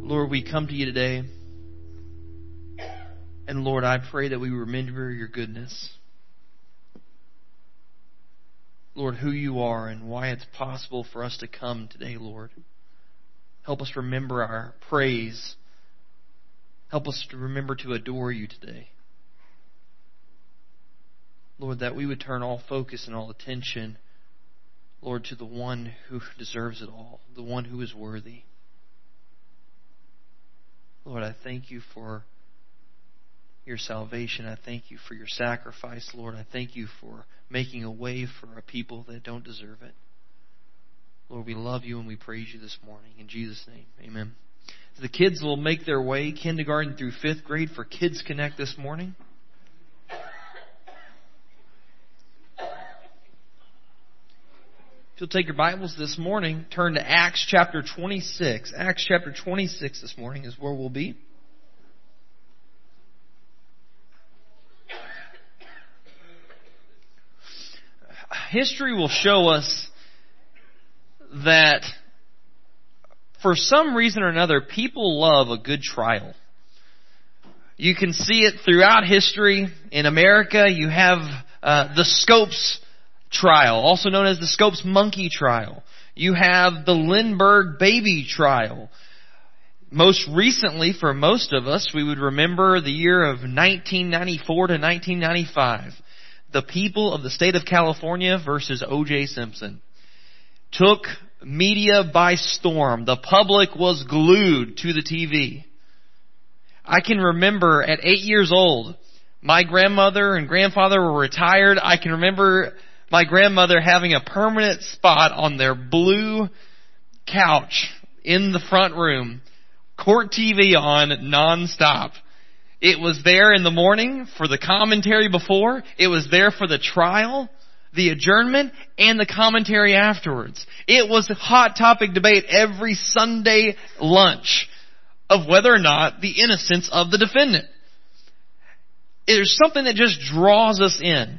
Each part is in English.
Lord, we come to you today, and Lord, I pray that we remember your goodness. Lord, who you are and why it's possible for us to come today, Lord. Help us remember our praise. Help us to remember to adore you today. Lord, that we would turn all focus and all attention, Lord, to the one who deserves it all, the one who is worthy. Lord, I thank you for your salvation. I thank you for your sacrifice, Lord. I thank you for making a way for a people that don't deserve it. Lord, we love you and we praise you this morning. In Jesus' name, amen. The kids will make their way kindergarten through 5th grade for Kids Connect this morning. If you'll take your Bibles this morning, turn to Acts chapter 26. Acts chapter 26 this morning is where we'll be. History will show us that for some reason or another, people love a good trial. You can see it throughout history. In America, you have the Scopes trial, also known as the Scopes monkey trial. You have the Lindbergh baby trial. Most recently, for most of us, we would remember the year of 1994 to 1995. The people of the state of California versus O.J. Simpson took media by storm. The public was glued to the TV. I can remember at 8 years old, my grandmother and grandfather were retired. I can remember my grandmother having a permanent spot on their blue couch in the front room, court TV on nonstop. It was there in the morning for the commentary before. It was there for the trial, the adjournment, and the commentary afterwards. It was a hot topic debate every Sunday lunch of whether or not the innocence of the defendant. There's something that just draws us in.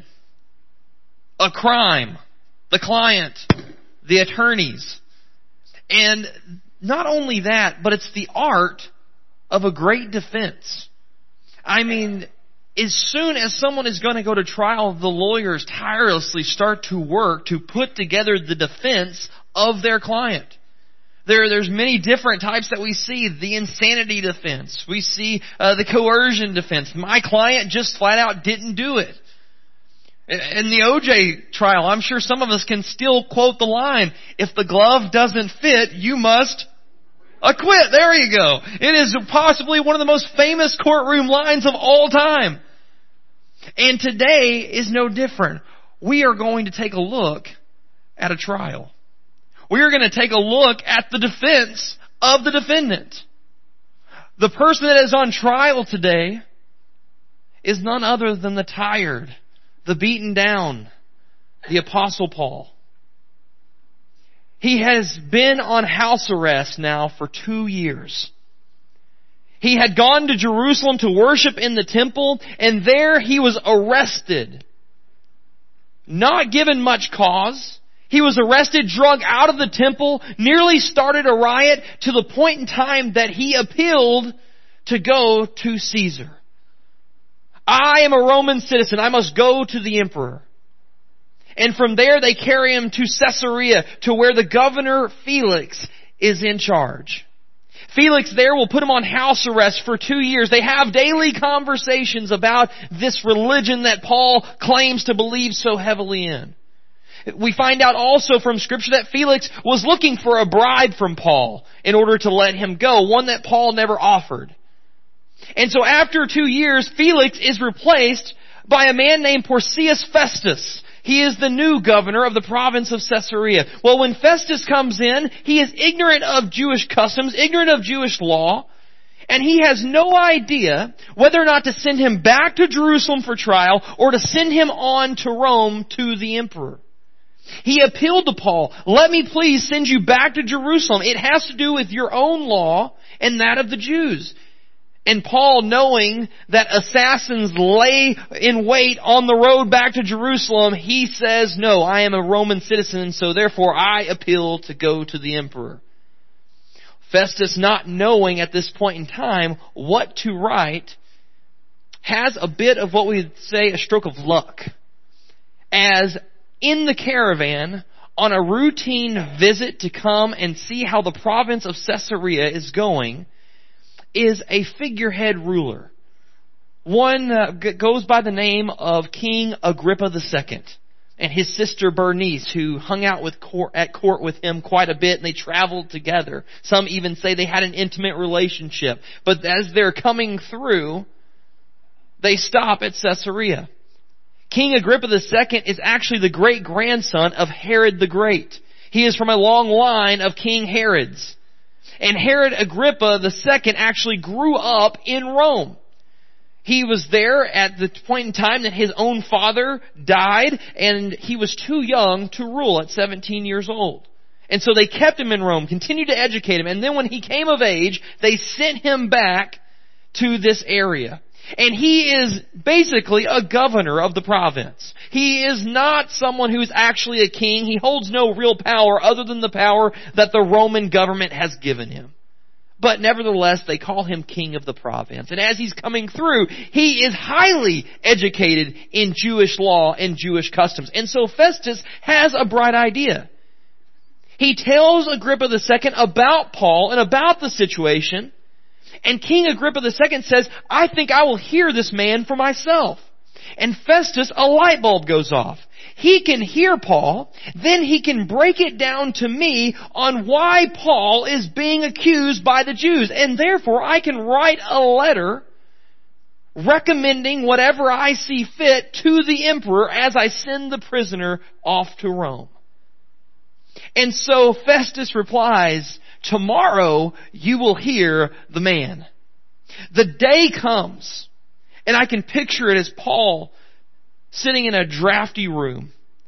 A crime, the client, the attorneys. And not only that, but it's the art of a great defense. I mean, as soon as someone is going to go to trial, the lawyers tirelessly start to work to put together the defense of their client. There's many different types that we see. The insanity defense. We see the coercion defense. My client just flat out didn't do it. In the O.J. trial, I'm sure some of us can still quote the line, if the glove doesn't fit, you must acquit. There you go. It is possibly one of the most famous courtroom lines of all time. And today is no different. We are going to take a look at a trial. We are going to take a look at the defense of the defendant. The person that is on trial today is none other than the tired, the beaten down, the Apostle Paul. He has been on house arrest now for 2 years. He had gone to Jerusalem to worship in the temple, and there he was arrested. Not given much cause. He was arrested, drug out of the temple, nearly started a riot to the point in time that he appealed to go to Caesar. I am a Roman citizen. I must go to the emperor. And from there they carry him to Caesarea, to where the governor Felix is in charge. Felix there will put him on house arrest for 2 years. They have daily conversations about this religion that Paul claims to believe so heavily in. We find out also from Scripture that Felix was looking for a bribe from Paul in order to let him go, one that Paul never offered. And so after 2 years, Felix is replaced by a man named Porcius Festus. He is the new governor of the province of Caesarea. Well, when Festus comes in, he is ignorant of Jewish customs, ignorant of Jewish law, and he has no idea whether or not to send him back to Jerusalem for trial or to send him on to Rome to the emperor. He appealed to Paul, let me please send you back to Jerusalem. It has to do with your own law and that of the Jews. And Paul, knowing that assassins lay in wait on the road back to Jerusalem, he says, no, I am a Roman citizen, so therefore I appeal to go to the emperor. Festus, not knowing at this point in time what to write, has a bit of what we'd say a stroke of luck. As in the caravan, on a routine visit to come and see how the province of Caesarea is going, is a figurehead ruler. One goes by the name of King Agrippa II. And his sister Bernice, who hung out at court with him quite a bit, and they traveled together. Some even say they had an intimate relationship. But as they're coming through, they stop at Caesarea. King Agrippa II is actually the great-grandson of Herod the Great. He is from a long line of King Herods. And Herod Agrippa II actually grew up in Rome. He was there at the point in time that his own father died, and he was too young to rule at 17 years old. And so they kept him in Rome, continued to educate him, and then when he came of age, they sent him back to this area. And he is basically a governor of the province. He is not someone who is actually a king. He holds no real power other than the power that the Roman government has given him. But nevertheless, they call him king of the province. And as he's coming through, he is highly educated in Jewish law and Jewish customs. And so Festus has a bright idea. He tells Agrippa II about Paul and about the situation. And King Agrippa II says, I think I will hear this man for myself. And Festus, a light bulb goes off. He can hear Paul, then he can break it down to me on why Paul is being accused by the Jews. And therefore I can write a letter recommending whatever I see fit to the emperor as I send the prisoner off to Rome. And so Festus replies, tomorrow you will hear the man. The day comes, and I can picture it as Paul sitting in a drafty room,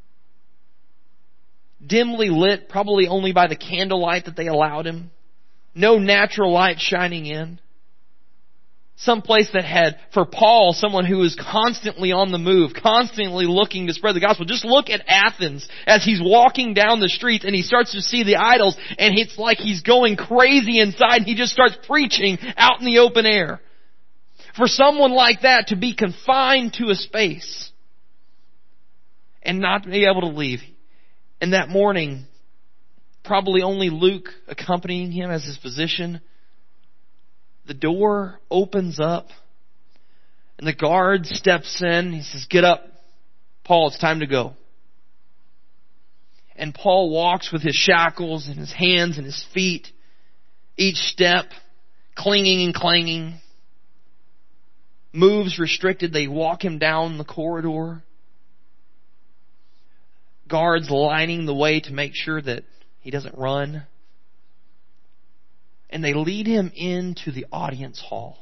dimly lit, probably only by the candlelight that they allowed him. No natural light shining in. Some place that had, for Paul, someone who was constantly on the move, constantly looking to spread the gospel. Just look at Athens as he's walking down the streets and he starts to see the idols, and it's like he's going crazy inside, and he just starts preaching out in the open air. For someone like that to be confined to a space and not be able to leave. And that morning, probably only Luke accompanying him as his physician, the door opens up and the guard steps in. He says, get up, Paul, it's time to go. And Paul walks with his shackles in his hands and his feet, each step clinging and clanging. Moves restricted. They walk him down the corridor. Guards lining the way to make sure that he doesn't run. And they lead him into the audience hall.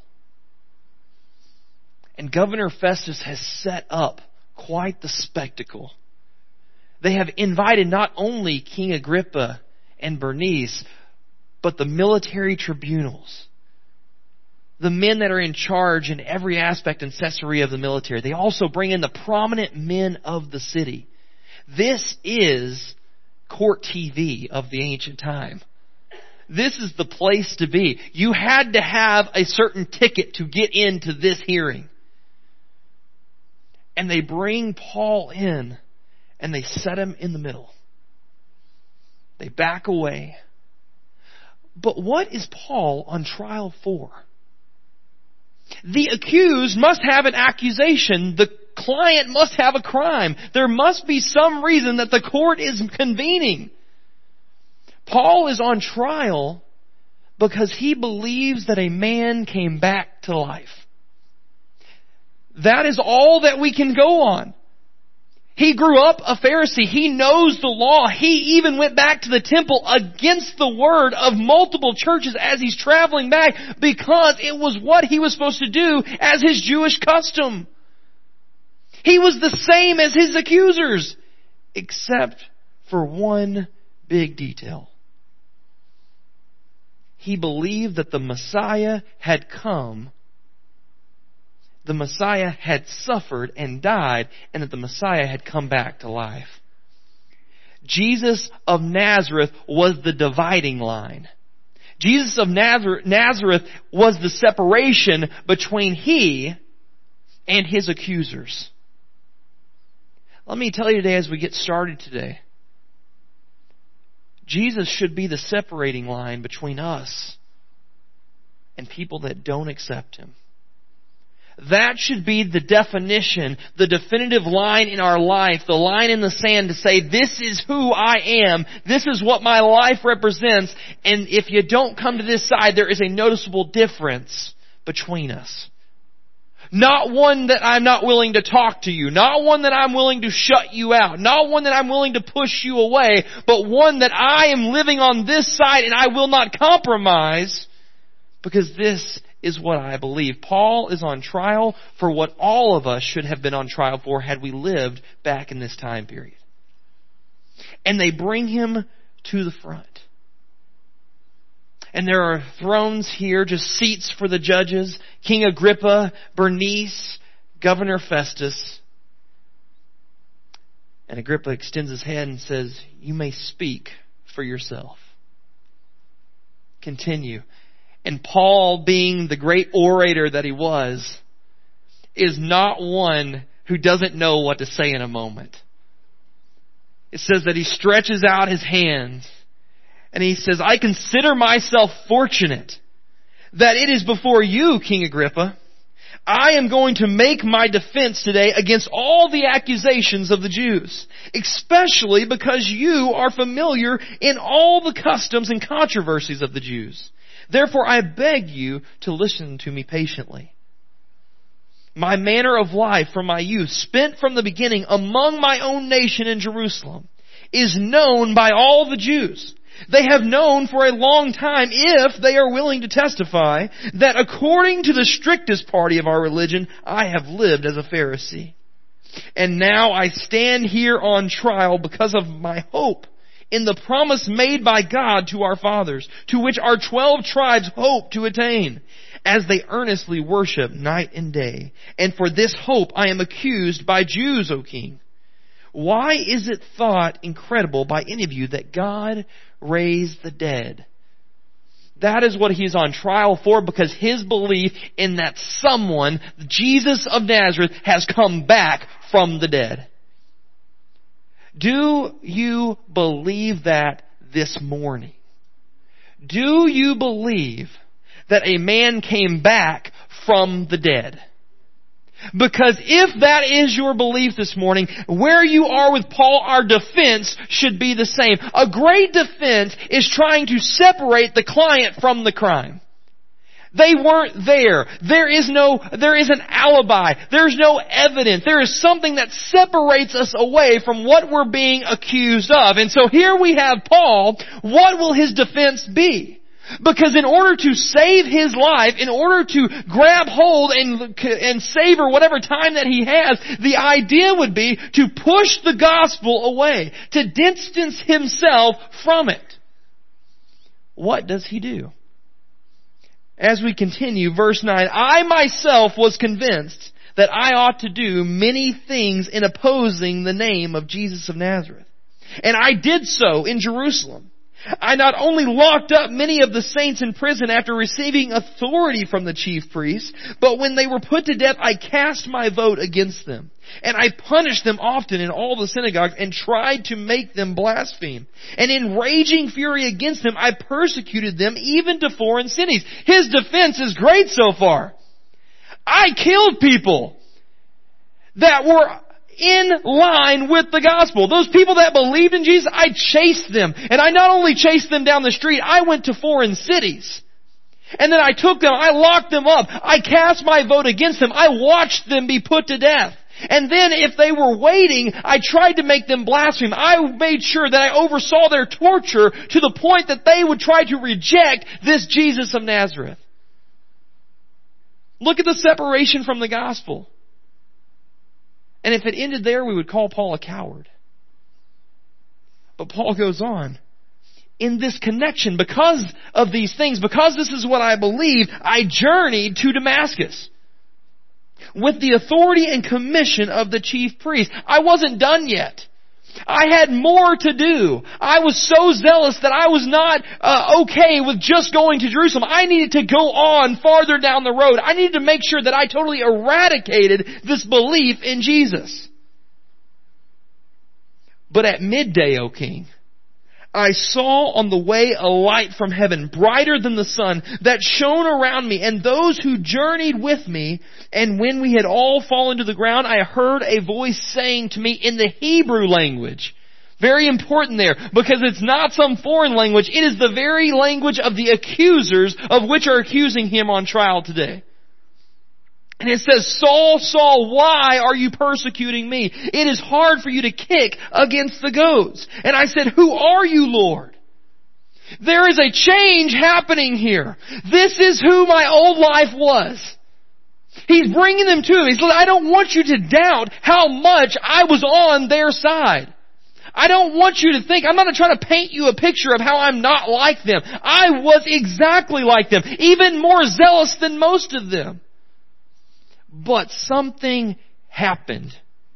And Governor Festus has set up quite the spectacle. They have invited not only King Agrippa and Bernice, but the military tribunals. The men that are in charge in every aspect in Caesarea of the military. They also bring in the prominent men of the city. This is court TV of the ancient time. This is the place to be. You had to have a certain ticket to get into this hearing. And they bring Paul in and they set him in the middle. They back away. But what is Paul on trial for? The accused must have an accusation. The client must have a crime. There must be some reason that the court is convening. Paul is on trial because he believes that a man came back to life. That is all that we can go on. He grew up a Pharisee. He knows the law. He even went back to the temple against the word of multiple churches as he's traveling back because it was what he was supposed to do as his Jewish custom. He was the same as his accusers, except for one big detail. He believed that the Messiah had come, the Messiah had suffered and died, and that the Messiah had come back to life. Jesus of Nazareth was the dividing line. Jesus of Nazareth was the separation between He and His accusers. Let me tell you today as we get started today, Jesus should be the separating line between us and people that don't accept Him. That should be the definition, the definitive line in our life, the line in the sand to say, this is who I am, this is what my life represents, and if you don't come to this side, there is a noticeable difference between us. Not one that I'm not willing to talk to you, not one that I'm willing to shut you out, not one that I'm willing to push you away, but one that I am living on this side and I will not compromise because this is what I believe. Paul is on trial for what all of us should have been on trial for had we lived back in this time period. And they bring him to the front. And there are thrones here, just seats for the judges. King Agrippa, Bernice, Governor Festus. And Agrippa extends his hand and says, you may speak for yourself. Continue. And Paul, being the great orator that he was, is not one who doesn't know what to say in a moment. It says that he stretches out his hands and he says, I consider myself fortunate that it is before you, King Agrippa. I am going to make my defense today against all the accusations of the Jews, especially because you are familiar in all the customs and controversies of the Jews. Therefore, I beg you to listen to me patiently. My manner of life from my youth, spent from the beginning among my own nation in Jerusalem, is known by all the Jews. They have known for a long time, if they are willing to testify, that according to the strictest party of our religion, I have lived as a Pharisee. And now I stand here on trial because of my hope in the promise made by God to our fathers, to which our 12 tribes hope to attain, as they earnestly worship night and day. And for this hope I am accused by Jews, O King. Why is it thought incredible by any of you that God raised the dead? That is what he's on trial for, because his belief in that someone, Jesus of Nazareth, has come back from the dead. Do you believe that this morning? Do you believe that a man came back from the dead? Because if that is your belief this morning, where you are with Paul, our defense should be the same. A great defense is trying to separate the client from the crime. They weren't there. There is an alibi. There's no evidence. There is something that separates us away from what we're being accused of. And so here we have Paul. What will his defense be? Because in order to save his life, in order to grab hold and savor whatever time that he has, the idea would be to push the gospel away, to distance himself from it. What does he do? As we continue, verse 9, I myself was convinced that I ought to do many things in opposing the name of Jesus of Nazareth. And I did so in Jerusalem. I not only locked up many of the saints in prison after receiving authority from the chief priests, but when they were put to death, I cast my vote against them. And I punished them often in all the synagogues and tried to make them blaspheme. And in raging fury against them, I persecuted them even to foreign cities. His defense is great so far. I killed people that were in line with the gospel. Those people that believed in Jesus, I chased them. And I not only chased them down the street, I went to foreign cities. And then I took them, I locked them up. I cast my vote against them. I watched them be put to death. And then if they were waiting, I tried to make them blaspheme. I made sure that I oversaw their torture to the point that they would try to reject this Jesus of Nazareth. Look at the separation from the gospel. And if it ended there, we would call Paul a coward. But Paul goes on. In this connection, because of these things, because this is what I believe, I journeyed to Damascus with the authority and commission of the chief priest. I wasn't done yet. I had more to do. I was so zealous that I was not okay with just going to Jerusalem. I needed to go on farther down the road. I needed to make sure that I totally eradicated this belief in Jesus. But at midday, O king, I saw on the way a light from heaven, brighter than the sun, that shone around me and those who journeyed with me. And when we had all fallen to the ground, I heard a voice saying to me in the Hebrew language. Very important there, because it's not some foreign language. It is the very language of the accusers of which are accusing him on trial today. And it says, Saul, Saul, why are you persecuting me? It is hard for you to kick against the goads. And I said, who are you, Lord? There is a change happening here. This is who my old life was. He's bringing them to him. He said, I don't want you to doubt how much I was on their side. I don't want you to think, I'm not trying to paint you a picture of how I'm not like them. I was exactly like them, even more zealous than most of them. But something happened.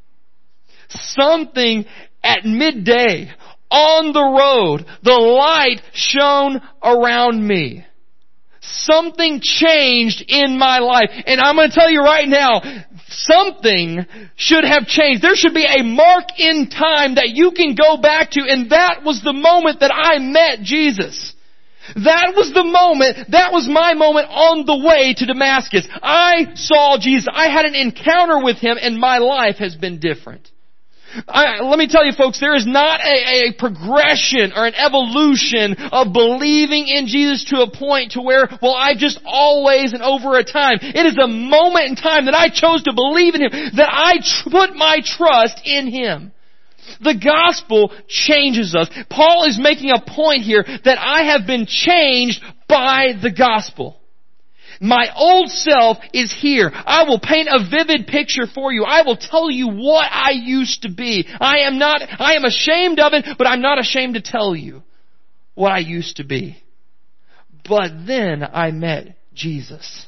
Something at midday, on the road, the light shone around me. Something changed in my life. And I'm going to tell you right now, something should have changed. There should be a mark in time that you can go back to, and that was the moment that I met Jesus. That was the moment, that was my moment on the way to Damascus. I saw Jesus. I had an encounter with Him, and my life has been different. Let me tell you folks, there is not a progression or an evolution of believing in Jesus to a point to where, well, I just always and over a time. It is a moment in time that I chose to believe in Him, that I put my trust in Him. The gospel changes us. Paul is making a point here that I have been changed by the gospel. My old self is here. I will paint a vivid picture for you. I will tell you what I used to be. I am ashamed of it, but I'm not ashamed to tell you what I used to be. But then I met Jesus.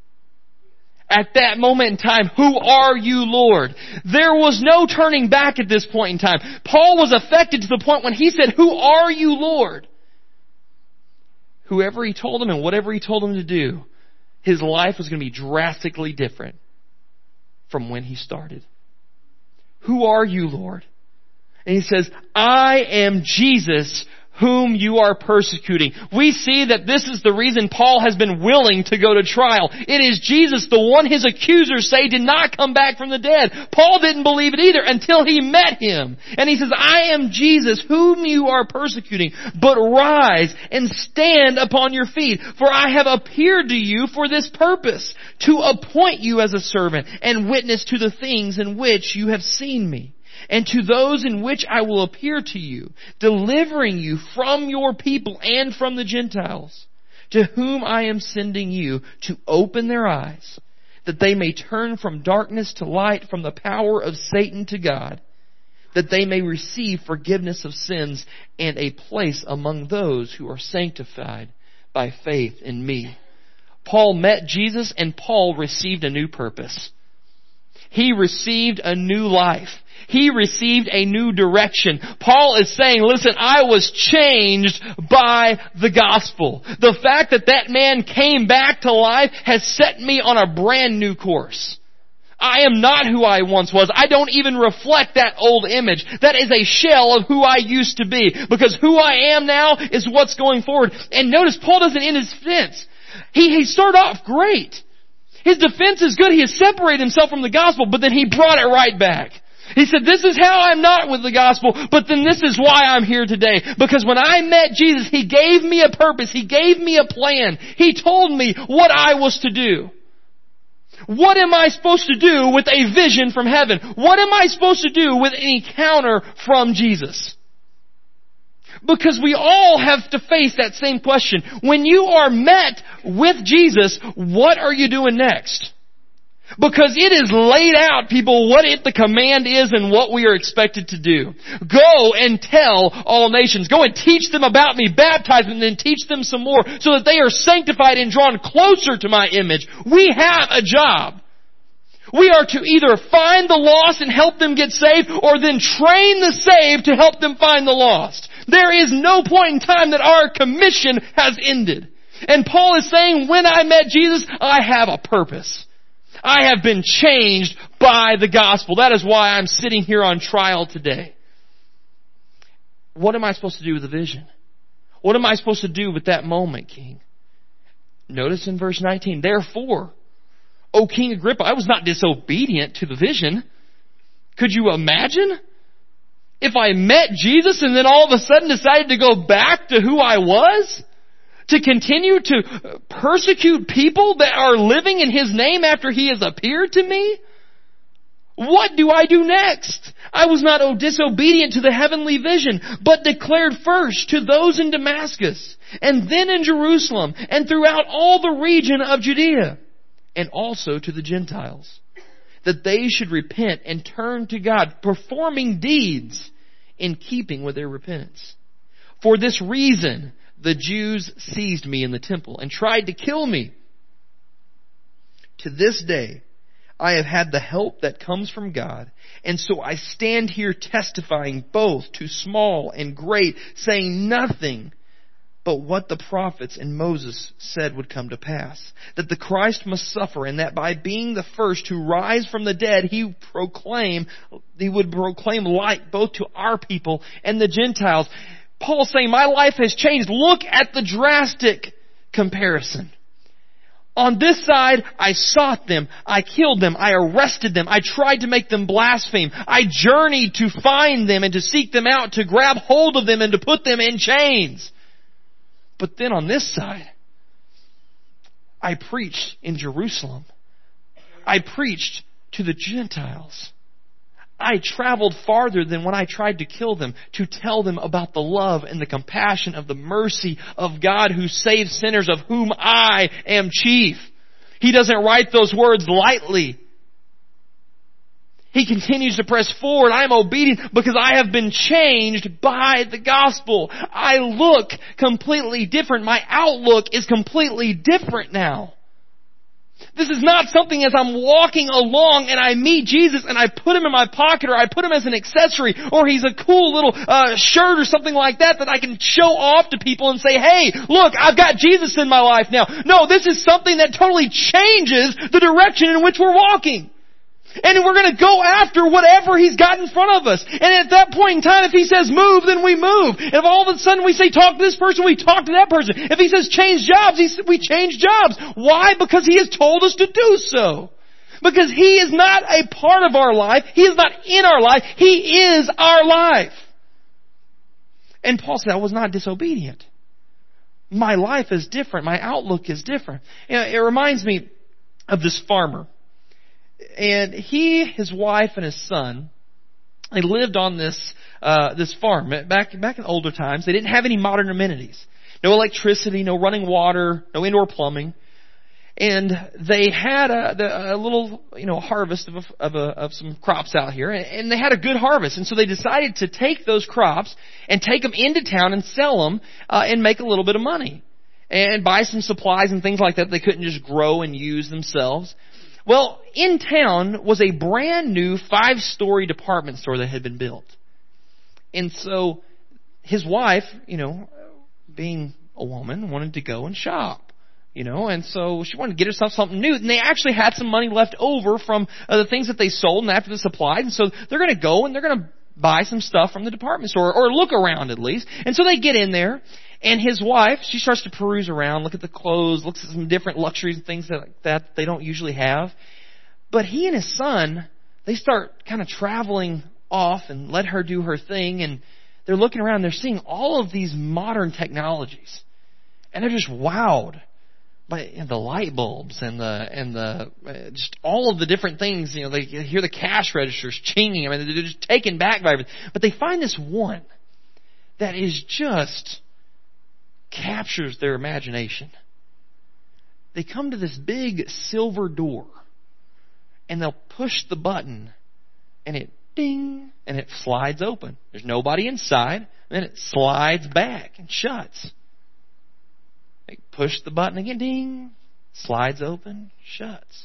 At that moment in time, who are you, Lord? There was no turning back at this point in time. Paul was affected to the point when he said, who are you, Lord? Whoever he told him and whatever he told him to do, his life was going to be drastically different from when he started. Who are you, Lord? And he says, I am Jesus whom you are persecuting. We see that this is the reason Paul has been willing to go to trial. It is Jesus, the one his accusers say did not come back from the dead. Paul didn't believe it either until he met him. And he says, I am Jesus whom you are persecuting. But rise and stand upon your feet, for I have appeared to you for this purpose, to appoint you as a servant and witness to the things in which you have seen me, and to those in which I will appear to you, delivering you from your people and from the Gentiles, to whom I am sending you to open their eyes, that they may turn from darkness to light, from the power of Satan to God, that they may receive forgiveness of sins and a place among those who are sanctified by faith in me. Paul met Jesus, and Paul received a new purpose. He received a new life. He received a new direction. Paul is saying, listen, I was changed by the gospel. The fact that that man came back to life has set me on a brand new course. I am not who I once was. I don't even reflect that old image. That is a shell of who I used to be. Because who I am now is what's going forward. And notice, Paul doesn't end his defense. He started off great. His defense is good. He has separated himself from the gospel, but then he brought it right back. He said, this is how I'm not with the gospel, but then this is why I'm here today. Because when I met Jesus, He gave me a purpose. He gave me a plan. He told me what I was to do. What am I supposed to do with a vision from heaven? What am I supposed to do with an encounter from Jesus? Because we all have to face that same question. When you are met with Jesus, what are you doing next? Because it is laid out, people, what the command is and what we are expected to do. Go and tell all nations. Go and teach them about me, baptize them, and then teach them some more so that they are sanctified and drawn closer to my image. We have a job. We are to either find the lost and help them get saved, or then train the saved to help them find the lost. There is no point in time that our commission has ended. And Paul is saying, when I met Jesus, I have a purpose. I have been changed by the gospel. That is why I'm sitting here on trial today. What am I supposed to do with the vision? What am I supposed to do with that moment, King? Notice in verse 19, therefore, O King Agrippa, I was not disobedient to the vision. Could you imagine? If I met Jesus and then all of a sudden decided to go back to who I was? To continue to persecute people that are living in His name after He has appeared to me? What do I do next? I was not disobedient to the heavenly vision, but declared first to those in Damascus, and then in Jerusalem, and throughout all the region of Judea, and also to the Gentiles, that they should repent and turn to God, performing deeds in keeping with their repentance. For this reason, the Jews seized me in the temple and tried to kill me. To this day, I have had the help that comes from God, and so I stand here testifying both to small and great, saying nothing but what the prophets and Moses said would come to pass, that the Christ must suffer, and that by being the first to rise from the dead, he would proclaim light both to our people and the Gentiles. Paul's saying, my life has changed. Look at the drastic comparison. On this side, I sought them, I killed them, I arrested them, I tried to make them blaspheme. I journeyed to find them and to seek them out, to grab hold of them and to put them in chains. But then on this side, I preached in Jerusalem. I preached to the Gentiles. I traveled farther than when I tried to kill them, to tell them about the love and the compassion of the mercy of God who saves sinners, of whom I am chief. He doesn't write those words lightly. He continues to press forward. I am obedient because I have been changed by the gospel. I look completely different. My outlook is completely different now. This is not something as I'm walking along and I meet Jesus and I put Him in my pocket, or I put Him as an accessory, or He's a cool little shirt or something like that I can show off to people and say, hey, look, I've got Jesus in my life now. No, this is something that totally changes the direction in which we're walking. And we're going to go after whatever He's got in front of us. And at that point in time, if He says move, then we move. If all of a sudden we say talk to this person, we talk to that person. If He says change jobs, we change jobs. Why? Because He has told us to do so. Because He is not a part of our life. He is not in our life. He is our life. And Paul said, I was not disobedient. My life is different. My outlook is different. You know, it reminds me of this farmer. And he, his wife, and his son, they lived on this farm. Back in older times, they didn't have any modern amenities. No electricity, no running water, no indoor plumbing. And they had a little, harvest of some crops out here, and they had a good harvest. And so they decided to take those crops and take them into town and sell them, and make a little bit of money. And buy some supplies and things like that they couldn't just grow and use themselves. Well, in town was a brand new 5-story department store that had been built. And so his wife, being a woman, wanted to go and shop, and so she wanted to get herself something new. And they actually had some money left over from the things that they sold and after the supplies. And so they're going to go and they're going to buy some stuff from the department store, or look around at least. And so they get in there. And his wife, she starts to peruse around, look at the clothes, looks at some different luxuries and things that they don't usually have. But he and his son, they start kind of traveling off and let her do her thing. And they're looking around, they're seeing all of these modern technologies. And they're just wowed by the light bulbs and the just all of the different things. They hear the cash registers chinging. I mean, they're just taken back by everything. But they find this one that is just captures their imagination. They come to this big silver door, and they'll push the button, and it ding, and it slides open. There's nobody inside, and then it slides back and shuts. They push the button again, ding, slides open, shuts.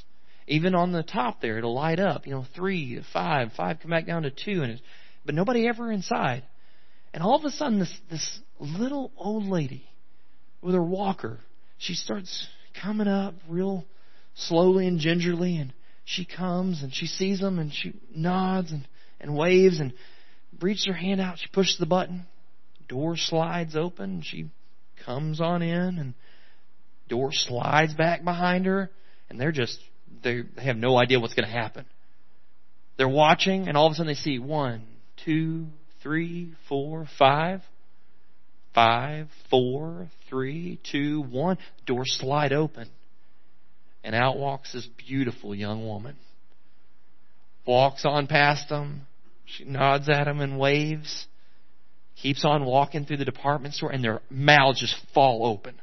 Even on the top there, it'll light up. 3, 5 come back down to 2, but nobody ever inside. And all of a sudden, this little old lady with her walker, she starts coming up real slowly and gingerly, and she comes and she sees them and she nods and waves and reaches her hand out. She pushes the button. Door slides open. She comes on in, and door slides back behind her, and they have no idea what's going to happen. They're watching, and all of a sudden they see 1, 2, 3, 4, 5. 5, 4, 3, 2, 1. Door slide open. And out walks this beautiful young woman. Walks on past them. She nods at them and waves. Keeps on walking through the department store, and their mouths just fall open.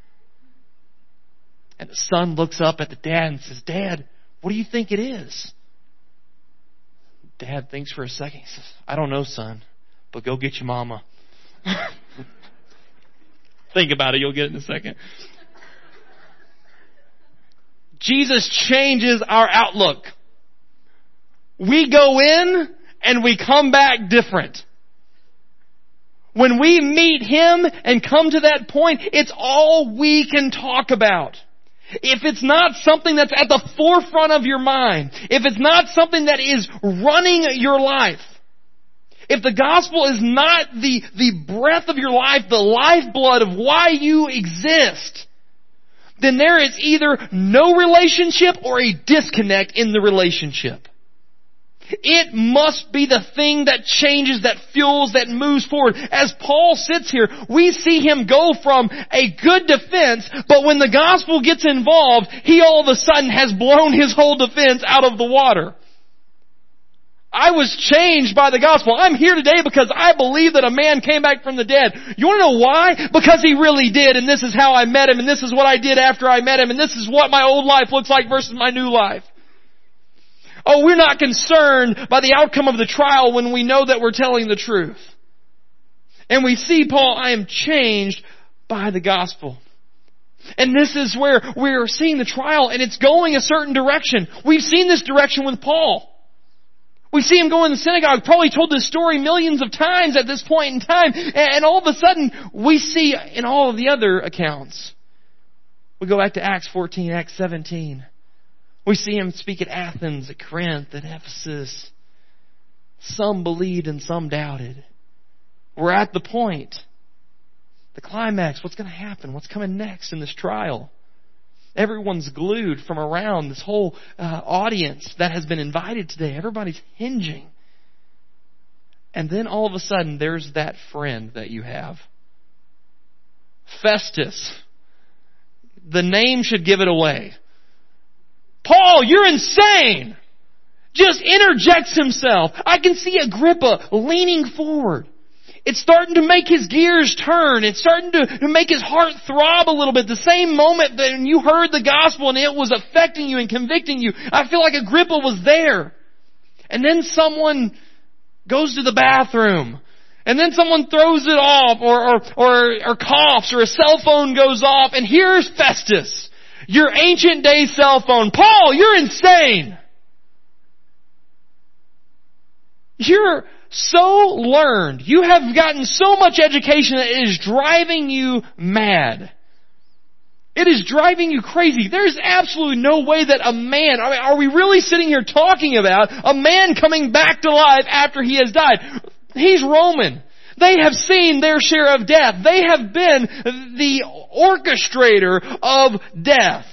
And the son looks up at the dad and says, "Dad, what do you think it is?" Dad thinks for a second. He says, "I don't know, son, but go get your mama." Think about it. You'll get it in a second. Jesus changes our outlook. We go in and we come back different. When we meet Him and come to that point, it's all we can talk about. If it's not something that's at the forefront of your mind, if it's not something that is running your life, if the gospel is not the breath of your life, the lifeblood of why you exist, then there is either no relationship or a disconnect in the relationship. It must be the thing that changes, that fuels, that moves forward. As Paul sits here, we see him go from a good defense, but when the gospel gets involved, he all of a sudden has blown his whole defense out of the water. I was changed by the gospel. I'm here today because I believe that a man came back from the dead. You want to know why? Because he really did, and this is how I met him, and this is what I did after I met him, and this is what my old life looks like versus my new life. Oh, we're not concerned by the outcome of the trial when we know that we're telling the truth. And we see Paul, I am changed by the gospel. And this is where we're seeing the trial, and it's going a certain direction. We've seen this direction with Paul. We see him go in the synagogue, probably told this story millions of times at this point in time, and all of a sudden we see in all of the other accounts. We go back to Acts 14, Acts 17. We see him speak at Athens, at Corinth, at Ephesus. Some believed and some doubted. We're at the point, the climax. What's going to happen? What's coming next in this trial? Everyone's glued from around this whole audience that has been invited today. Everybody's hinging. And then all of a sudden, there's that friend that you have. Festus. The name should give it away. Paul, you're insane! Just interjects himself. I can see Agrippa leaning forward. It's starting to make his gears turn. It's starting to make his heart throb a little bit. The same moment that you heard the gospel and it was affecting you and convicting you, I feel like Agrippa was there. And then someone goes to the bathroom. And then someone throws it off or coughs, or a cell phone goes off, and here's Festus. Your ancient day cell phone. Paul, you're insane! You're so learned. You have gotten so much education that it is driving you mad. It is driving you crazy. There's absolutely no way that a man, are we really sitting here talking about a man coming back to life after he has died? He's Roman. They have seen their share of death. They have been the orchestrator of death.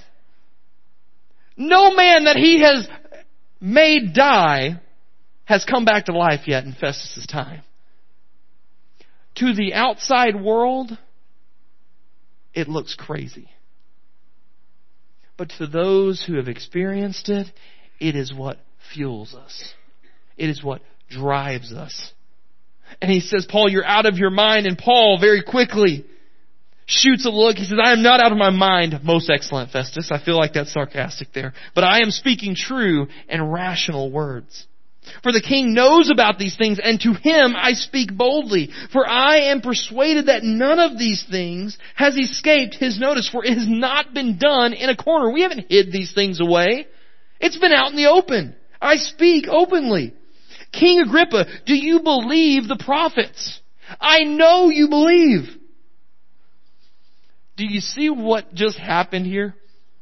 No man that he has made die has come back to life yet in Festus' time. To the outside world, it looks crazy. But to those who have experienced it, it is what fuels us. It is what drives us. And he says, Paul, you're out of your mind. And Paul very quickly shoots a look. He says, I am not out of my mind, most excellent Festus. I feel like that's sarcastic there. But I am speaking true and rational words. For the king knows about these things, and to him I speak boldly. For I am persuaded that none of these things has escaped his notice, for it has not been done in a corner. We haven't hid these things away. It's been out in the open. I speak openly. King Agrippa, do you believe the prophets? I know you believe. Do you see what just happened here?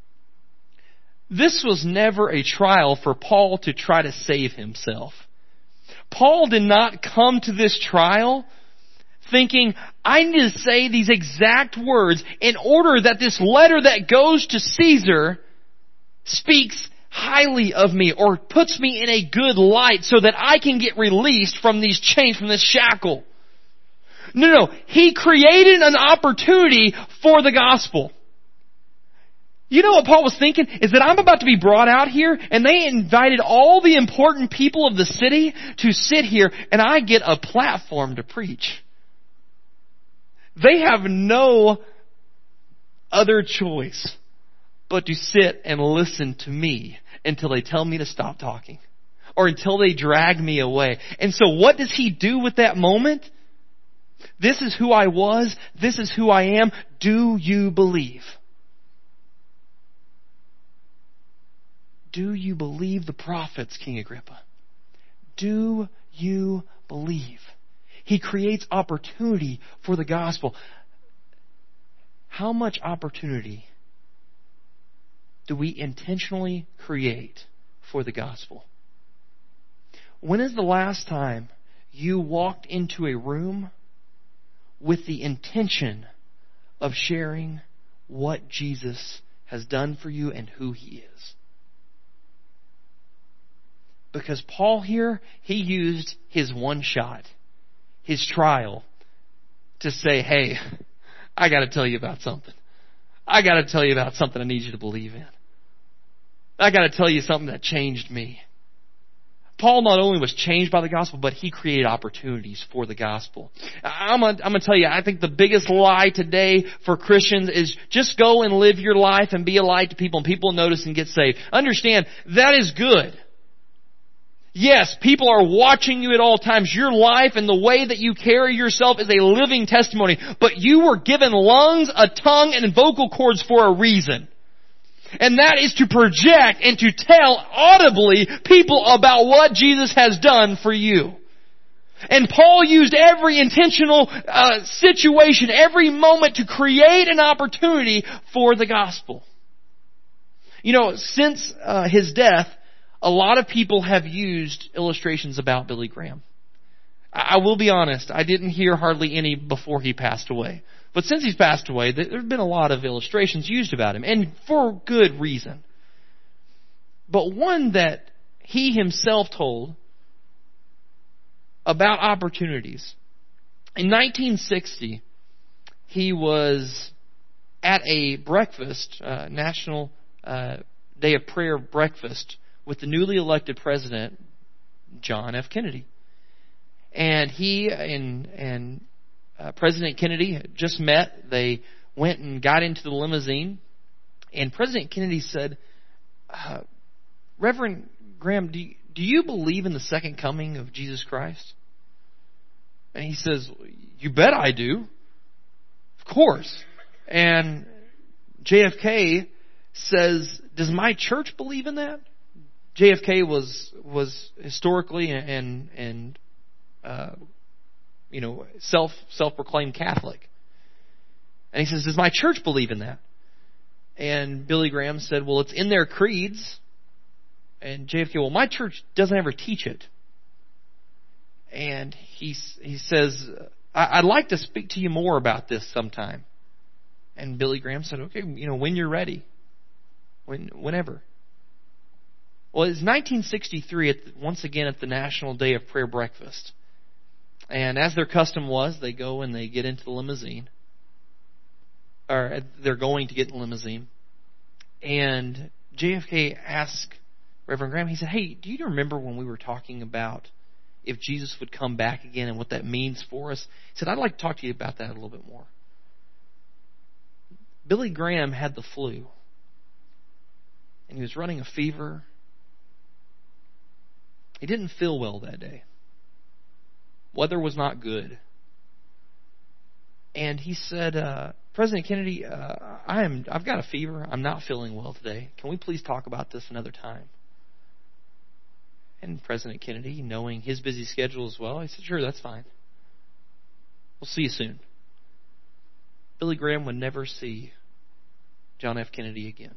This was never a trial for Paul to try to save himself. Paul did not come to this trial thinking, I need to say these exact words in order that this letter that goes to Caesar speaks highly of me or puts me in a good light so that I can get released from these chains, from this shackle. No. He created an opportunity for the gospel. You know what Paul was thinking? Is that I'm about to be brought out here and they invited all the important people of the city to sit here and I get a platform to preach. They have no other choice but to sit and listen to me until they tell me to stop talking or until they drag me away. And so what does he do with that moment? This is who I was. This is who I am. Do you believe? Do you believe the prophets, King Agrippa? Do you believe? He creates opportunity for the gospel. How much opportunity do we intentionally create for the gospel? When is the last time you walked into a room with the intention of sharing what Jesus has done for you and who He is? Because Paul here, he used his one shot, his trial, to say, hey, I got to tell you about something. I got to tell you about something I need you to believe in. I got to tell you something that changed me. Paul not only was changed by the gospel, but he created opportunities for the gospel. I'm going to tell you, I think the biggest lie today for Christians is just go and live your life and be a light to people and people notice and get saved. Understand, that is good. Yes, people are watching you at all times. Your life and the way that you carry yourself is a living testimony. But you were given lungs, a tongue, and vocal cords for a reason. And that is to project and to tell audibly people about what Jesus has done for you. And Paul used every intentional situation, every moment to create an opportunity for the gospel. You know, since his death, a lot of people have used illustrations about Billy Graham. I will be honest, I didn't hear hardly any before he passed away. But since he's passed away, there have been a lot of illustrations used about him, and for good reason. But one that he himself told about opportunities. In 1960, he was at a breakfast, National Day of Prayer breakfast, with the newly elected president, John F. Kennedy. And he and President Kennedy had just met. They went and got into the limousine. And President Kennedy said, Reverend Graham, do you believe in the second coming of Jesus Christ? And he says, you bet I do. Of course. And JFK says, does my church believe in that? JFK was historically and self-proclaimed Catholic. And he says, does my church believe in that? And Billy Graham said, well, it's in their creeds. And JFK, well, my church doesn't ever teach it. And he says, I'd like to speak to you more about this sometime. And Billy Graham said, okay, when you're ready. Whenever. Well, it's 1963, once again at the National Day of Prayer breakfast. And as their custom was, they go and they get into the limousine. Or they're going to get in the limousine. And JFK asked Reverend Graham, he said, hey, do you remember when we were talking about if Jesus would come back again and what that means for us? He said, I'd like to talk to you about that a little bit more. Billy Graham had the flu. And he was running a fever. He didn't feel well that day. Weather was not good. And he said, President Kennedy, I've got a fever. I'm not feeling well today. Can we please talk about this another time? And President Kennedy, knowing his busy schedule as well, he said, sure, that's fine. We'll see you soon. Billy Graham would never see John F. Kennedy again.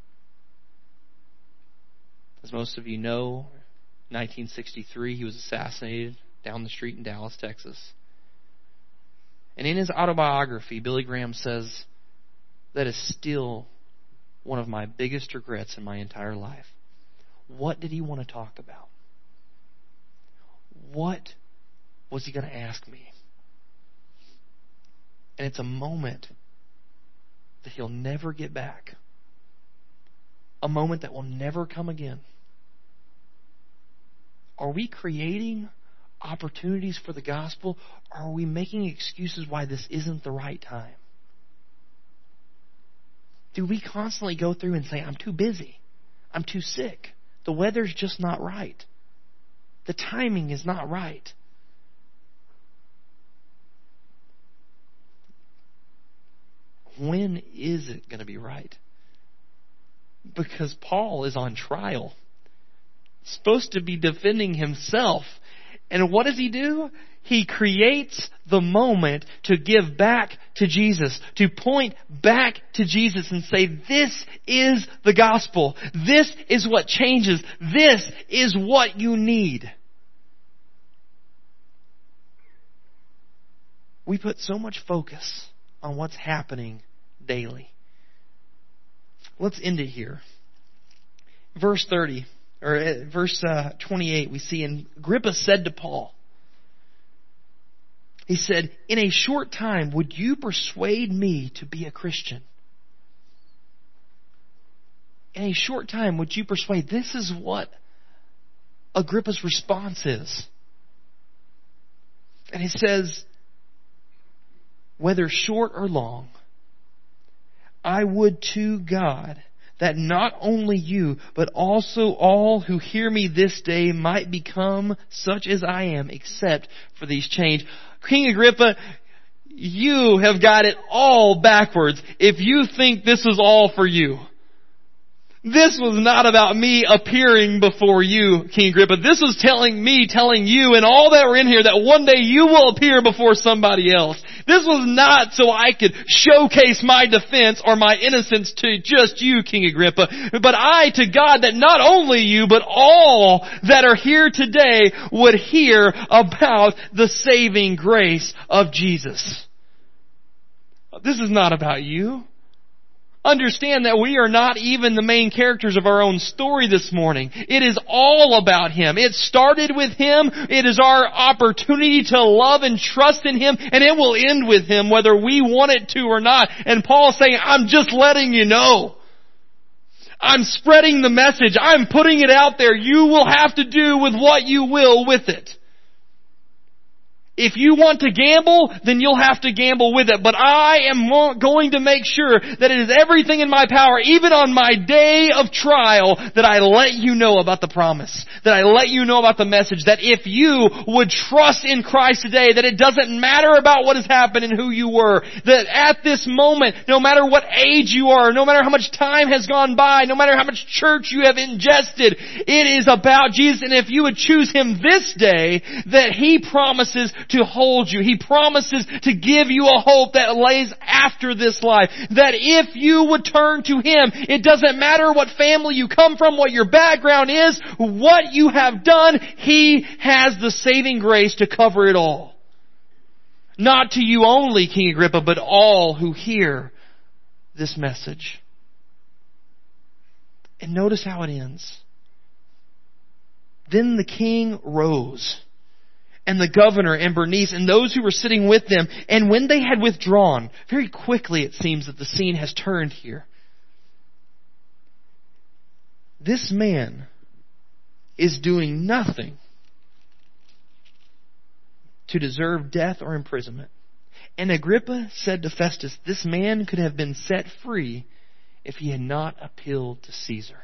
As most of you know, 1963, he was assassinated down the street in Dallas, Texas. And in his autobiography, Billy Graham says, that is still one of my biggest regrets in my entire life. What did he want to talk about? What was he going to ask me? And it's a moment that he'll never get back. A moment that will never come again. Are we creating opportunities for the gospel? Or are we making excuses why this isn't the right time? Do we constantly go through and say, I'm too busy. I'm too sick. The weather's just not right. The timing is not right. When is it going to be right? Because Paul is on trial. Supposed to be defending himself. And what does he do? He creates the moment to give back to Jesus, to point back to Jesus and say, this is the gospel. This is what changes. This is what you need. We put so much focus on what's happening daily. Let's end it here. Verse 30, or verse 28, we see, and Agrippa said to Paul, he said, in a short time, would you persuade me to be a Christian? In a short time, would you persuade? This is what Agrippa's response is. And he says, whether short or long, I would to God that not only you, but also all who hear me this day might become such as I am, except for these chains. King Agrippa, you have got it all backwards if you think this is all for you. This was not about me appearing before you, King Agrippa. This was telling you, and all that were in here, that one day you will appear before somebody else. This was not so I could showcase my defense or my innocence to just you, King Agrippa, but I to God that not only you, but all that are here today would hear about the saving grace of Jesus. This is not about you. Understand that we are not even the main characters of our own story this morning. It is all about Him. It started with Him. It is our opportunity to love and trust in Him, and it will end with Him whether we want it to or not. And Paul's saying, I'm just letting you know. I'm spreading the message. I'm putting it out there. You will have to do with what you will with it. If you want to gamble, then you'll have to gamble with it. But I am going to make sure that it is everything in my power, even on my day of trial, that I let you know about the promise. That I let you know about the message. That if you would trust in Christ today, that it doesn't matter about what has happened and who you were. That at this moment, no matter what age you are, no matter how much time has gone by, no matter how much church you have ingested, it is about Jesus. And if you would choose Him this day, that He promises to hold you. He promises to give you a hope that lays after this life. That if you would turn to Him, it doesn't matter what family you come from, what your background is, what you have done, He has the saving grace to cover it all. Not to you only, King Agrippa, but all who hear this message. And notice how it ends. Then the king rose, and the governor and Bernice and those who were sitting with them. And when they had withdrawn, very quickly it seems that the scene has turned here. This man is doing nothing to deserve death or imprisonment. And Agrippa said to Festus, this man could have been set free if he had not appealed to Caesar.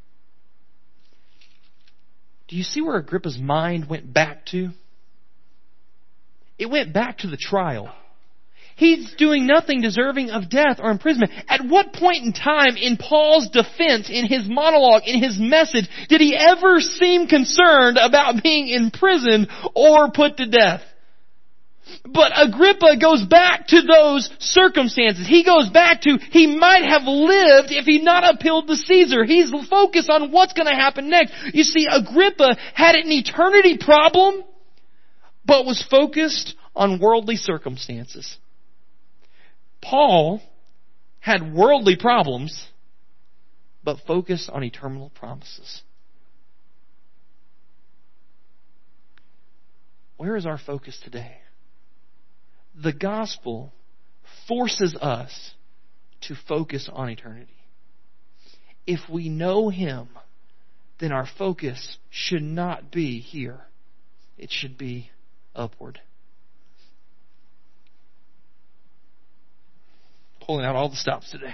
Do you see where Agrippa's mind went back to? It went back to the trial. He's doing nothing deserving of death or imprisonment. At what point in time in Paul's defense, in his monologue, in his message, did he ever seem concerned about being imprisoned or put to death? But Agrippa goes back to those circumstances. He goes back to, he might have lived if he'd not appealed to Caesar. He's focused on what's going to happen next. You see, Agrippa had an eternity problem, but was focused on worldly circumstances. Paul had worldly problems, but focused on eternal promises. Where is our focus today? The gospel forces us to focus on eternity. If we know Him, then our focus should not be here. It should be upward. Pulling out all the stops today.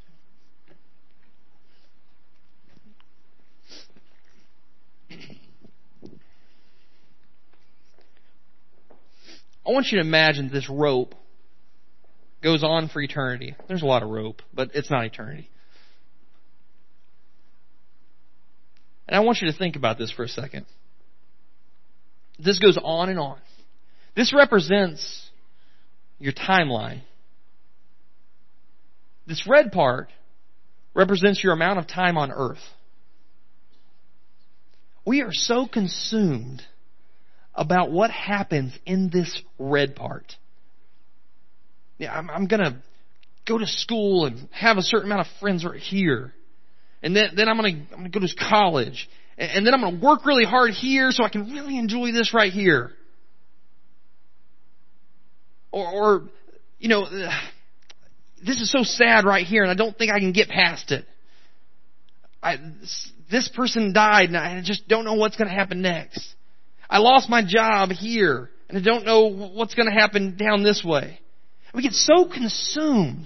I want you to imagine this rope goes on for eternity. There's a lot of rope, but it's not eternity. And I want you to think about this for a second. This goes on and on. This represents your timeline. This red part represents your amount of time on earth. We are so consumed about what happens in this red part. Yeah, I'm going to go to school and have a certain amount of friends right here. And then I'm going to go to college. And then I'm going to work really hard here so I can really enjoy this right here. Or you know, this is so sad right here and I don't think I can get past it. This person died and I just don't know what's going to happen next. I lost my job here, and I don't know what's going to happen down this way. We get so consumed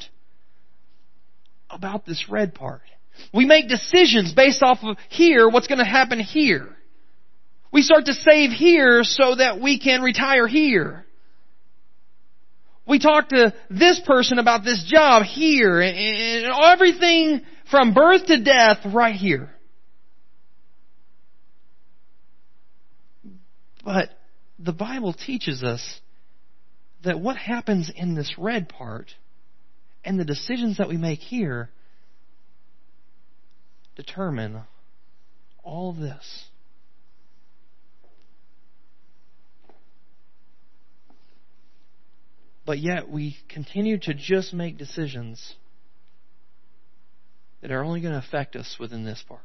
about this red part. We make decisions based off of here, what's going to happen here. We start to save here so that we can retire here. We talk to this person about this job here, and everything from birth to death right here. But the Bible teaches us that what happens in this red part and the decisions that we make here determine all of this. But yet we continue to just make decisions that are only going to affect us within this part.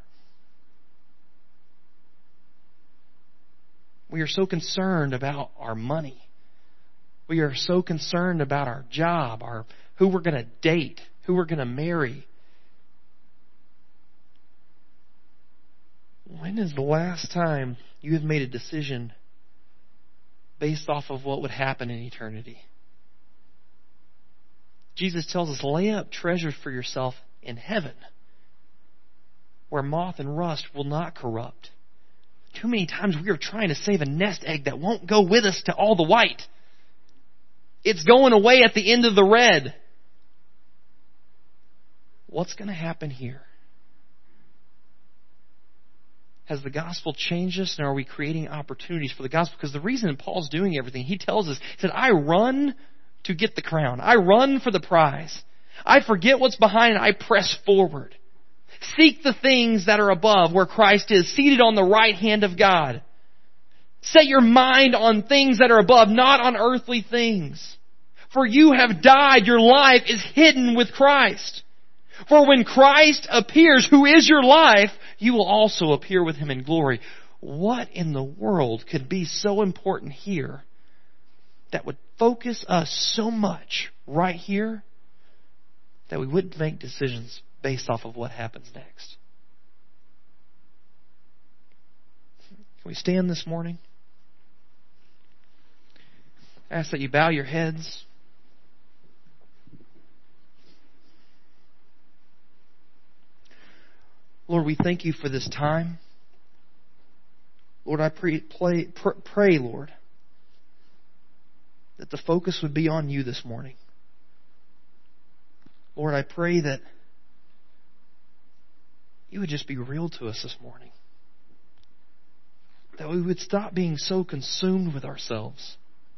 We are so concerned about our money. We are so concerned about our job, who we're going to date, who we're going to marry. When is the last time you have made a decision based off of what would happen in eternity? Jesus tells us, lay up treasures for yourself in heaven, where moth and rust will not corrupt. Too many times we are trying to save a nest egg that won't go with us to all the white. It's going away at the end of the red. What's going to happen here? Has the gospel changed us, and are we creating opportunities for the gospel? Because the reason Paul's doing everything, he tells us, he said, I run to get the crown. I run for the prize. I forget what's behind and I press forward. Seek the things that are above, where Christ is, seated on the right hand of God. Set your mind on things that are above, not on earthly things. For you have died, your life is hidden with Christ. For when Christ appears, who is your life, you will also appear with Him in glory. What in the world could be so important here that would focus us so much right here that we wouldn't make decisions based off of what happens next? Can we stand this morning? I ask that you bow your heads. Lord, we thank you for this time. Lord, I pray, Lord, that the focus would be on you this morning. Lord, I pray that You would just be real to us this morning. That we would stop being so consumed with ourselves.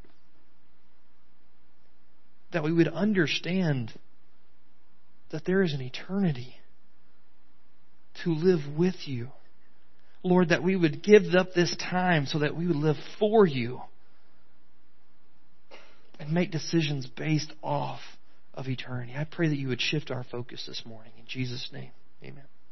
That we would understand that there is an eternity to live with You. Lord, that we would give up this time so that we would live for You and make decisions based off of eternity. I pray that You would shift our focus this morning. In Jesus' name, amen.